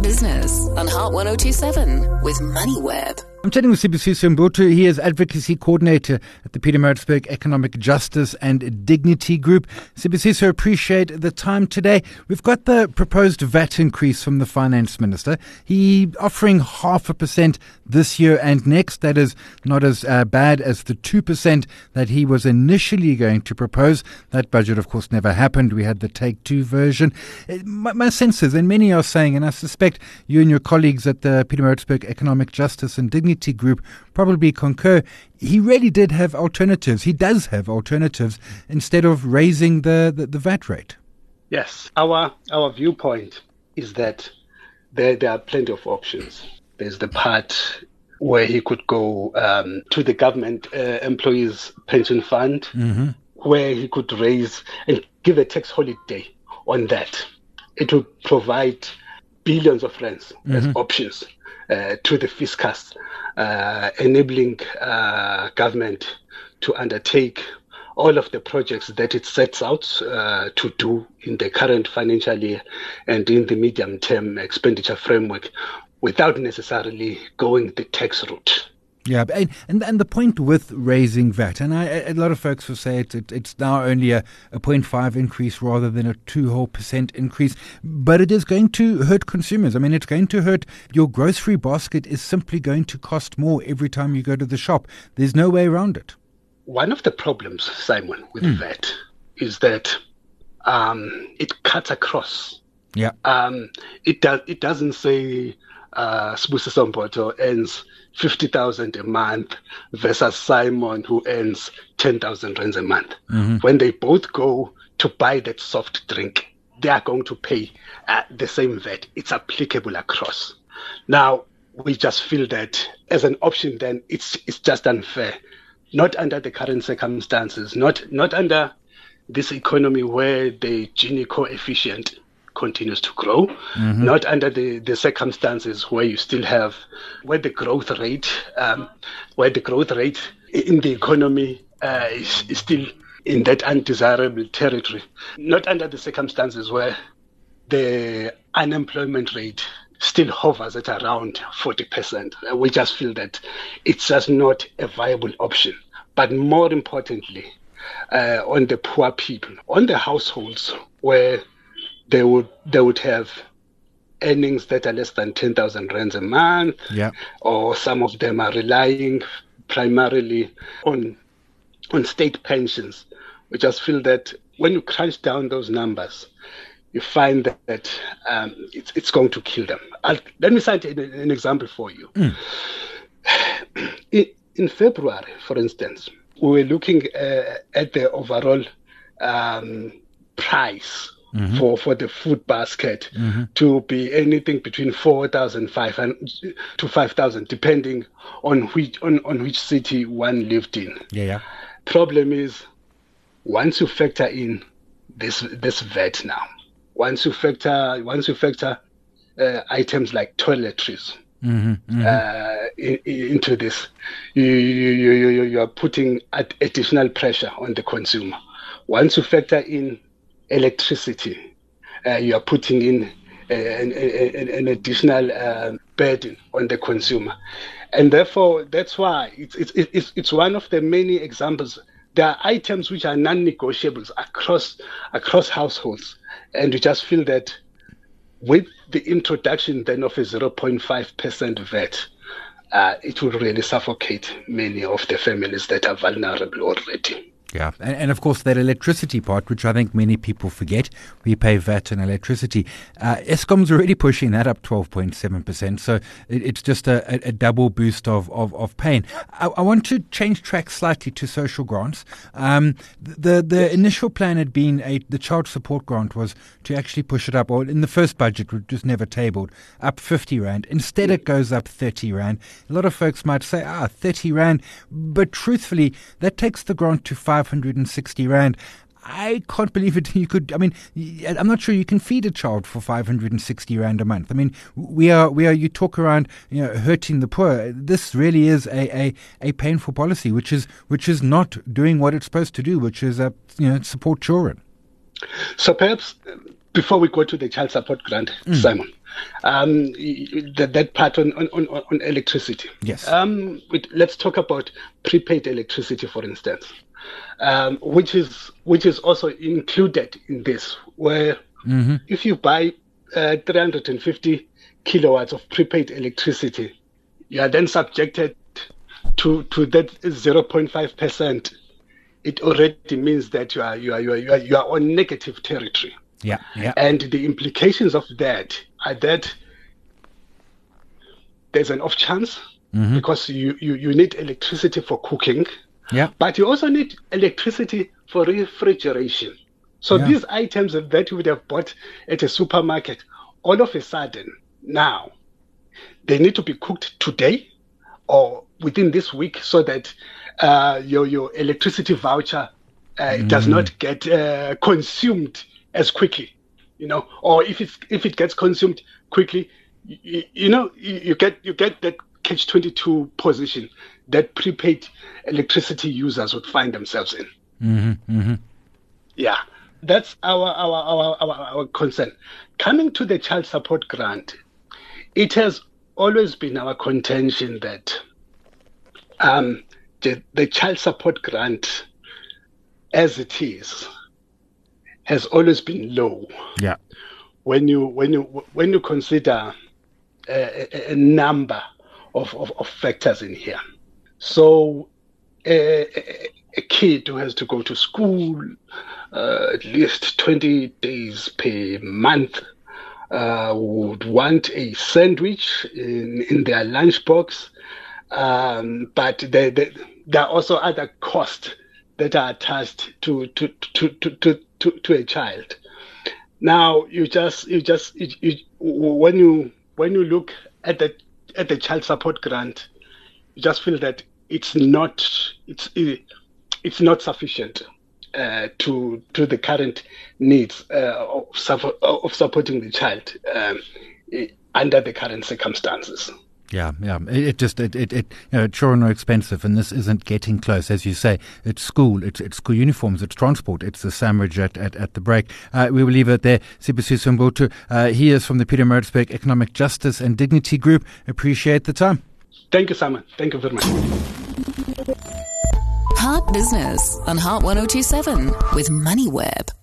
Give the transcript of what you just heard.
Business on Heart 1027 with MoneyWeb. I'm chatting with Sibusiso Mbutu. He is Advocacy Coordinator at the Pietermaritzburg Economic Justice and Dignity Group. Sibusiso, appreciate the time today. We've got the proposed VAT increase from the Finance Minister. He offering 0.5% this year and next. That is not as bad as the 2% that he was initially going to propose. That budget, of course, never happened. We had the Take Two version. My sense is, and many are saying, and I suspect you and your colleagues at the Pietermaritzburg Economic Justice and Dignity Group probably concur, he really did have alternatives. He does have alternatives instead of raising the VAT rate. Yes, our viewpoint is that there are plenty of options. There's the part where he could go to the government employees pension fund, where he could raise and give a tax holiday on that. It would provide billions of rands as options to the fiscus, enabling government to undertake all of the projects that it sets out to do in the current financial year and in the medium-term expenditure framework without necessarily going the tax route. Yeah, and the point with raising VAT, and a lot of folks will say it's now only a 0.5 increase rather than a 2% increase, but it is going to hurt consumers. I mean, it's going to hurt your grocery basket is simply going to cost more every time you go to the shop. There's no way around it. One of the problems, Simon, with VAT is that it cuts across. Yeah. It doesn't say Sibusiso Mbutu earns 50,000 a month versus Simon who earns 10,000 rands a month. When they both go to buy that soft drink, they are going to pay the same VAT. It's applicable across. Now, we just feel that as an option, then it's just unfair. Not under the current circumstances, not under this economy where the Gini coefficient continues to grow, not under the circumstances where you still have where the growth rate in the economy is still in that undesirable territory, not under the circumstances where the unemployment rate still hovers at around 40%. We just feel that it's just not a viable option. But more importantly, on the poor people, on the households where they would have earnings that are less than 10,000 rands a month, or some of them are relying primarily on state pensions. We just feel that when you crunch down those numbers, you find that it's going to kill them. Let me cite an example for you. In February, for instance, we were looking at the overall price for the food basket to be anything between 4,500 to 5,000, depending on which city one lived in. Problem is, once you factor in this VAT now, once you factor items like toiletries into this, you are putting additional pressure on the consumer. Once you factor in electricity, you are putting in an additional burden on the consumer, and therefore that's why it's one of the many examples. There are items which are non-negotiables across households, and we just feel that with the introduction then of a 0.5% VAT, it will really suffocate many of the families that are vulnerable already. Yeah, and of course that electricity part, which I think many people forget, we pay VAT on electricity. Eskom's already pushing that up 12.7%, so it's just a double boost of pain. I want to change track slightly to social grants. The initial plan had been the child support grant was to actually push it up, or in the first budget, which was never tabled, up 50 Rand. Instead it goes up 30 Rand. A lot of folks might say, 30 Rand, but truthfully, that takes the grant to 560 Rand. I can't believe it. I'm not sure you can feed a child for 560 Rand a month. I mean, we are, you talk around, hurting the poor. This really is a painful policy, which is not doing what it's supposed to do, which is, support children. So perhaps before we go to the child support grant, Simon, that part on electricity. Yes. Let's talk about prepaid electricity, for instance, which is also included in this, where if you buy 350 kilowatts of prepaid electricity, you are then subjected to that 0.5%. It already means that you are on negative territory. Yeah. And the implications of that are that there's an off chance because you need electricity for cooking. Yeah. But you also need electricity for refrigeration. So these items that you would have bought at a supermarket, all of a sudden now they need to be cooked today or within this week, so that your electricity voucher does not get consumed as quickly, or if it gets consumed quickly, you get that catch-22 position that prepaid electricity users would find themselves in. Yeah, that's our concern. Coming to the child support grant, it has always been our contention that the child support grant, as it is, has always been low. Yeah. When you consider a number of factors in here, so a kid who has to go to school at least 20 days per month would want a sandwich in their lunchbox, but there are also other costs that are attached to a child. Now, when you look at the child support grant, you just feel that it's not sufficient to the current needs of supporting the child under the current circumstances. Yeah. Children are expensive, and this isn't getting close. As you say, it's school uniforms, it's transport, it's the sandwich at the break. We will leave it there. Sibusiso Mbutu, he is from the Pietermaritzburg Economic Justice and Dignity Group. Appreciate the time. Thank you, Simon. Thank you very much. Heart Business on Heart 102.7 with MoneyWeb.